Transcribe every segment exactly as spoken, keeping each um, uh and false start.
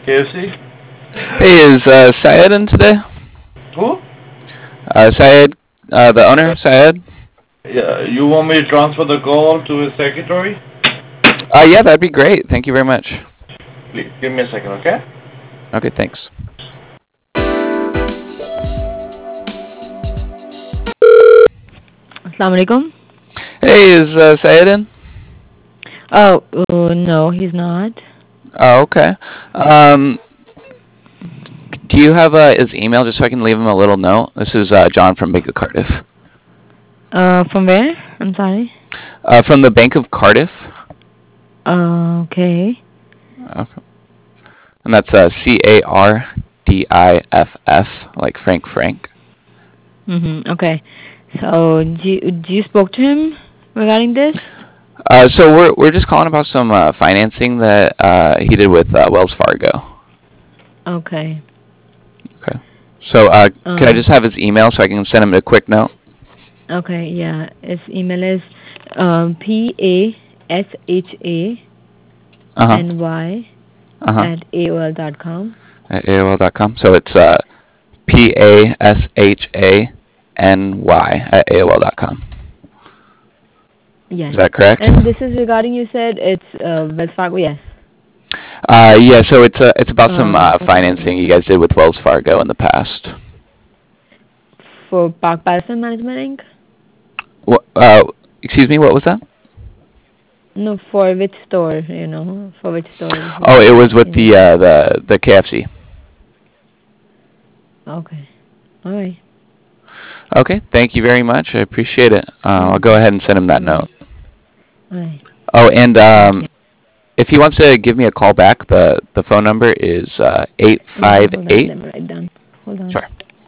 K F C? Hey, is uh, Syed in today? Who? Uh, Syed, uh, the owner, Syed? Yeah, you want me to transfer the call to his secretary? Uh, yeah, that'd be great. Thank you very much. Please, give me a second, okay? Okay, thanks. Assalamu alaikum. Hey, is uh, Syed in? Oh, uh, no, he's not. Oh, okay. Um, do you have uh, his email just so I can leave him a little note? This is uh, John from Bank of Cardiff. Uh, from where? I'm sorry. Uh, from the Bank of Cardiff. Uh, okay. Okay. And that's uh, C A R D I F F, like Frank Frank. Mm-hmm. Okay. So, do you, do you spoke to him regarding this? Uh, so we're we're just calling about some uh, financing that uh, he did with uh, Wells Fargo. Okay. Okay. So uh, Um, can I just have his email so I can send him a quick note? Okay, yeah. His email is um, P A S H A Uh-huh. N Y Uh-huh. at A O L dot com. At A O L dot com. So it's uh, P A S H A N Y at A O L dot com. Yes. Is that correct? And this is regarding, you said it's uh, Wells Fargo, yes. Uh, yeah, so it's uh, it's about some Um, uh, financing you guys did with Wells Fargo in the past. For Park Patterson Management Incorporated? What, uh, excuse me, what was that? No, for which store, you know, for which store? Oh, it was with the uh, the the K F C. Okay. All right. Okay, thank you very much. I appreciate it. Uh, I'll go ahead and send him that note. All right. Oh, and um, if he wants to give me a call back, the the phone number is uh, eight five eight. Let me write down. Hold on. Sure.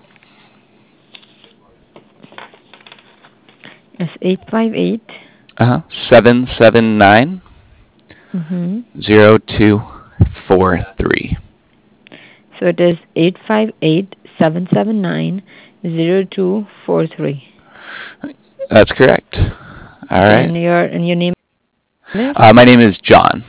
It's eight five eight. Uh huh. Seven seven nine. Mm-hmm. Zero two four three. So it is eight five eight seven seven nine zero two four three. That's correct. All right. And your and your name is? Uh, my name is John.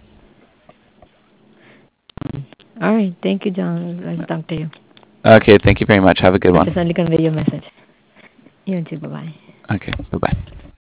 All right. Thank you, John. I'll talk to you. Okay. Thank you very much. Have a good I'll one. definitely convey your message. You too. Bye bye. Okay. Bye bye.